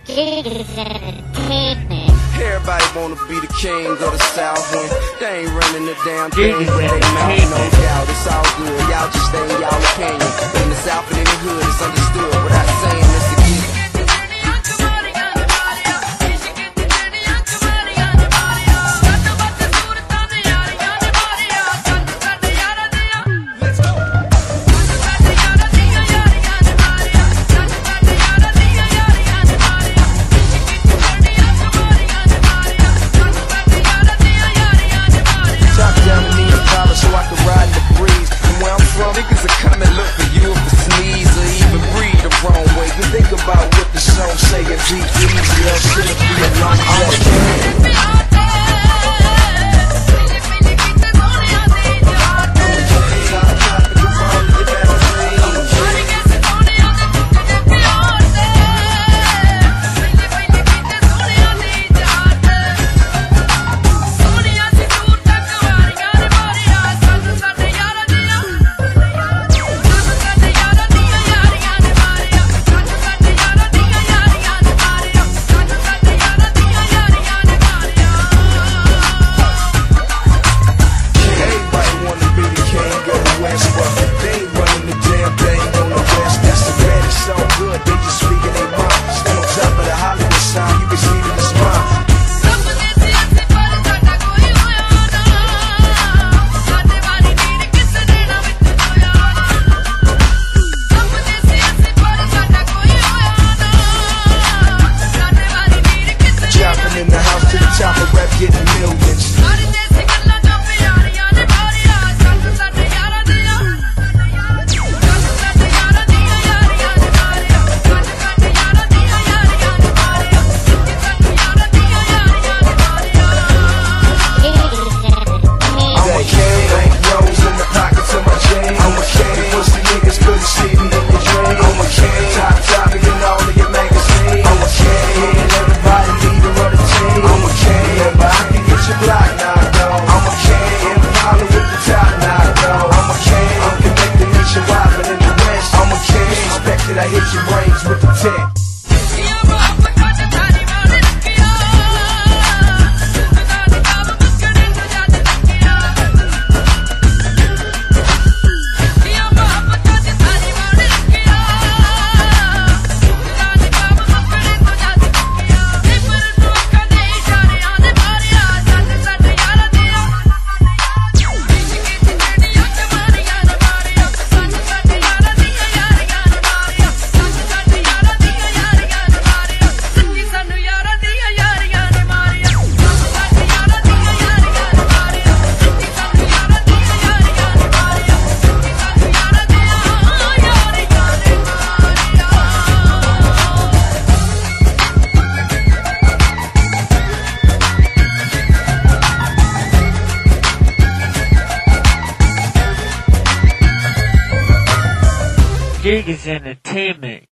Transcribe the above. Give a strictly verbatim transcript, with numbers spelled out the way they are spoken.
Everybody wanna be the king of the South when they ain't running the damn thing where they mouth, no doubt. It's all good, y'all just stay in y'all opinion. In the South and in the hood, it's understood without saying this again. Niggas are coming, look for you if a sneeze or even breathe the wrong way. You think about what the song say and be easy, or should it be a long day? Getting millions. I hit your brains with the tech. Gigas Entertainment.